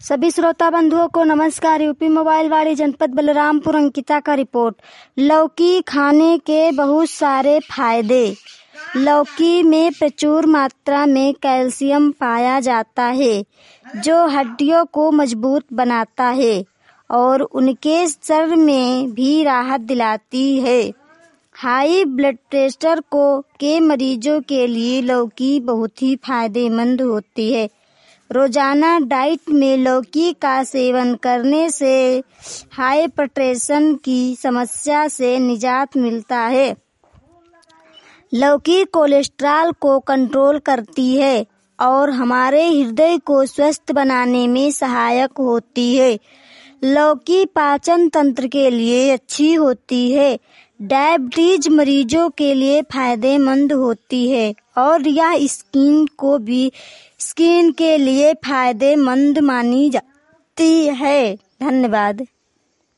सभी श्रोता बंधुओं को नमस्कार। यूपी मोबाइल वाड़ी जनपद बलरामपुर अंकिता का रिपोर्ट। लौकी खाने के बहुत सारे फायदे। लौकी में प्रचुर मात्रा में कैल्शियम पाया जाता है जो हड्डियों को मजबूत बनाता है और उनके शरीर में भी राहत दिलाती है। हाई ब्लड प्रेशर के मरीजों के लिए लौकी बहुत ही फायदेमंद होती है। रोजाना डाइट में लौकी का सेवन करने से हाइपरटेंशन की समस्या से निजात मिलता है। लौकी कोलेस्ट्रॉल को कंट्रोल करती है और हमारे हृदय को स्वस्थ बनाने में सहायक होती है। लौकी पाचन तंत्र के लिए अच्छी होती है। डायबिटीज मरीजों के लिए फायदेमंद होती है और यह स्किन के लिए फायदेमंद मानी जाती है। धन्यवाद।